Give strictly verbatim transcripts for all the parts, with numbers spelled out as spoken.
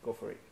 Go for it.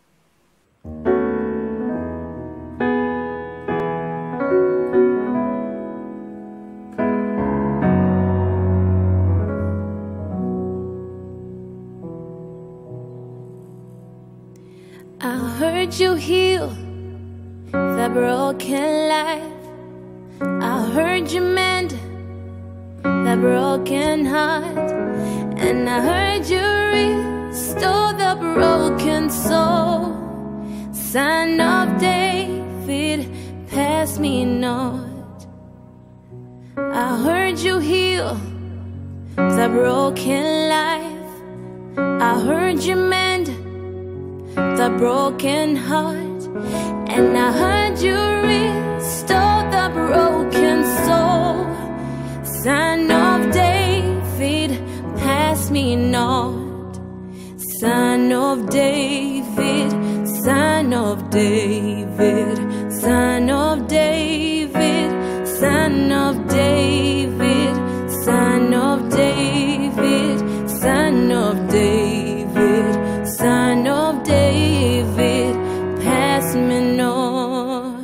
I heard you heal the broken life. I heard you mend the broken heart. And I heard you restore the broken soul. Son of David, pass me not. I heard you heal the broken life. I heard you mend the broken heart. And I heard you restore the broken soul. Son of David, pass me not. Son of David, Son of David, Son of David, Son of David, Son of David, Son of David, Son of David, pass me not.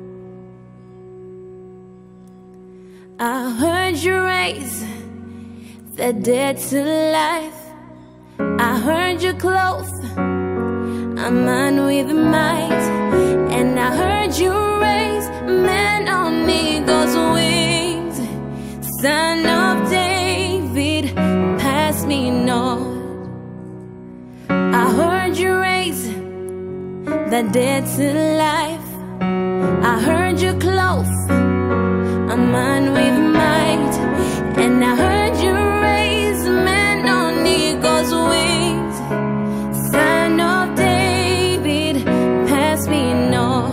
I heard you raise the dead to life. I heard you clothe a man with might. And I heard you raise men on eagle's wings. Son of David, pass me not. I heard you raise the dead to life. I heard you clothe a man with might. And I heard you raise men on eagle's wings. Son of David, pass me not.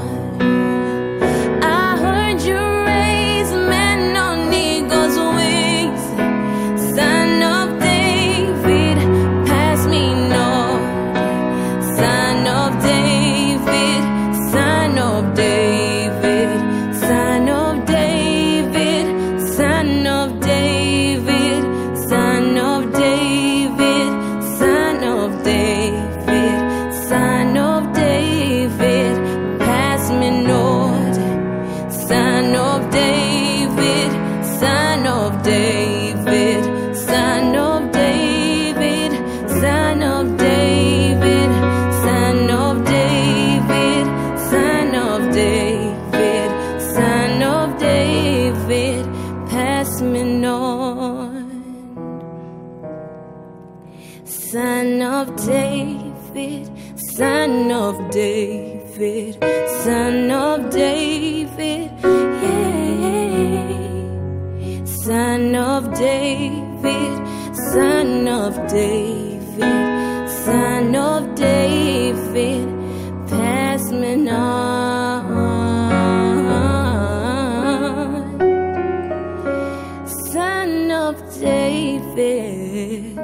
I heard you raise men on eagle's wings. Son of David, pass me not. Son of David, Son of David, Son of David, Son of David, Son of David, Son of David, Son of David, pass me not. Son of David, Son of David, Son of David, Son of David, Son of David, Son of David, Son of David, pass me not. Son of David, Son of David, Son of David, yeah. Son of David, Son of David, Son of David, pass me not. Son of David.